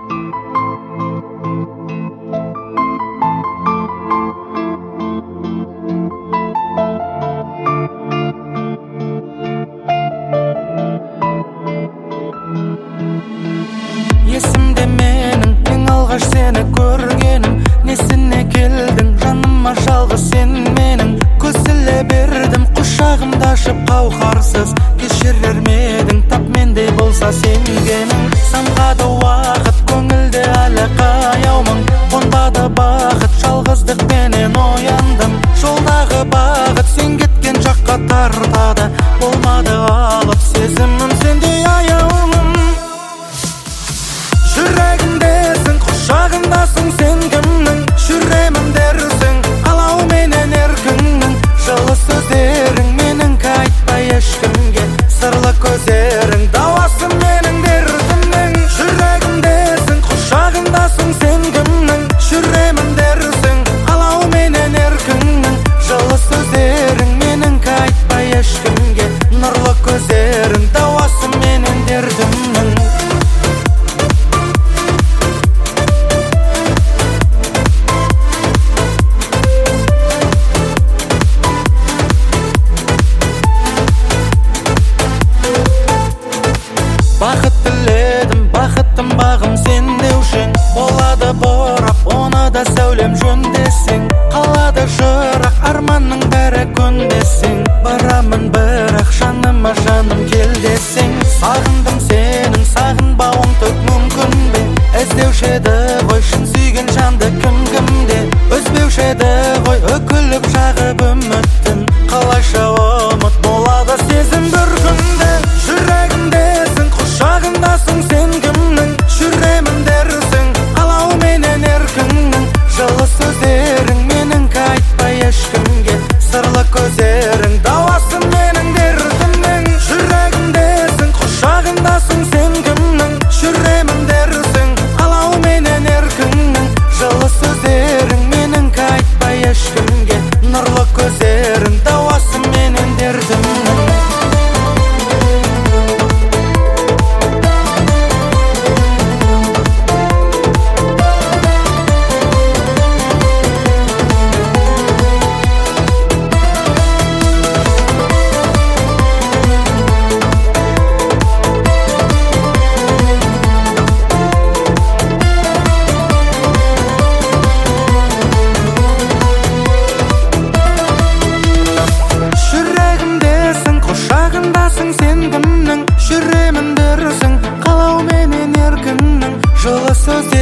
Есімде менің ең алғаш сені көргенім, несіне келдің жаныма жалғыз сен менің. Көсіле бердім құшағымда ашып қауқарсыз, кешірер медің тап мендей болса сенгенің. Самғады уақыт көңілде әлі қаяумын, қонбады бақыт жалғыздықпенен ояндым. Жолдағы бағыт сен кеткен жаққа тартады, болмады алып сезімім сендей аяулым. Жүрегімдесің, құшағымдасың сен кімнің, жүремін дерсің алау менен еркіңнің. Жылы сөздерің меніңкі айтпай ешкімге, сырлы көздерің дауасы менің дертімнің. Жүрегімдесің, құшағымдасың сен кімнің, жүремін дерсің алау менен еркіңнің. Жылы сөздерің меніңкі айтпай ешкімге, нұрлы көздерің дауасы менен дертімнің. Бақыт тіледім, бақыттым бағым сен деушің, болады борап, оны да сәулем жөндесең. Қалады жырақ арманның бәрі көнбесең, барамын бірақ жаныма жаным кел десең. Сағындым сенің сағынбауың түк мүмкін бе, іздеуші еді ғой шын сүйген жанды кім-кімде. Үзбеуші еді ғой үкіліп жағып үміттін, қалайша ұмыт болады сезім бір күнде. Жүрегімдесің, құшағымдасың сен кімнің, жүремін дерсің алау менен еркіңнің. Жылы сөздерің меніңкі айтпай ешкімге, сырлы көздерің дауасы менің дертімнің. Жүрегімдесің, құшағымдасың сен кімнің, жүремін дерсің алау менен еркіңнің. Жылы сөздерің меніңкі айтпай ешкімге, нұрлы көздерің дауасы менен дертімнің. Құшағымдасың сен кімнің, жүремін дерсің қалау менен еркіңнің. Жылы сөздер